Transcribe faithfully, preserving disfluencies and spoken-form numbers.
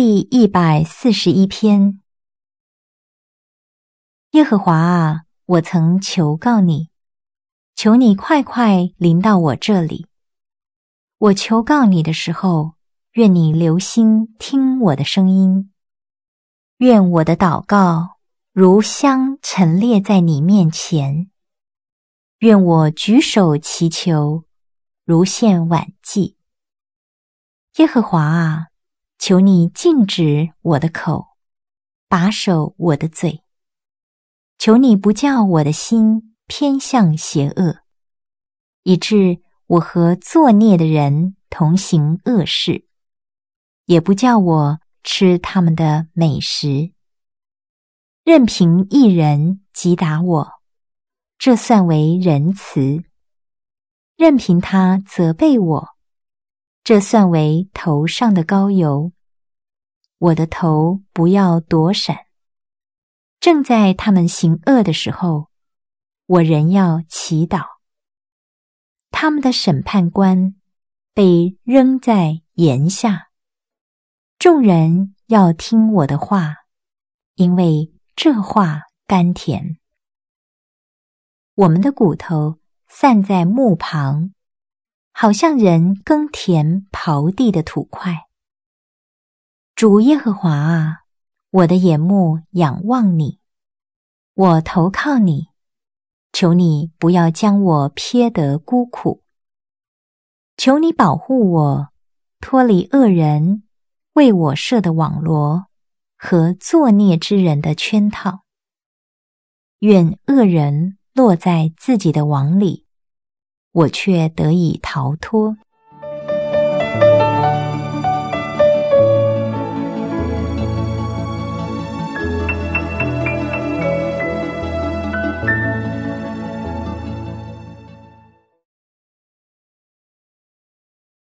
第一百四十一篇。耶和华啊，我曾求告你，求你快快临到我这里。我求告你的时候，愿你留心听我的声音。愿我的祷告如香陈列在你面前。愿我举手祈求，如献晚祭。耶和华啊，求你禁止我的口，把守我的嘴。求你不叫我的心偏向邪恶，以致我和作孽的人同行恶事，也不叫我吃他们的美食。任凭一人击打我，这算为仁慈；任凭他责备我，这算为头上的膏油。我的头不要躲闪。正在他们行恶的时候，我仍要祈祷。他们的审判官被扔在檐下。众人要听我的话，因为这话甘甜。我们的骨头散在墓旁，好像人耕田刨地的土块。主耶和华啊，我的眼目仰望你，我投靠你，求你不要将我撇得孤苦。求你保护我，脱离恶人为我设的网罗和作孽之人的圈套。愿恶人落在自己的网里，我却得以逃脱。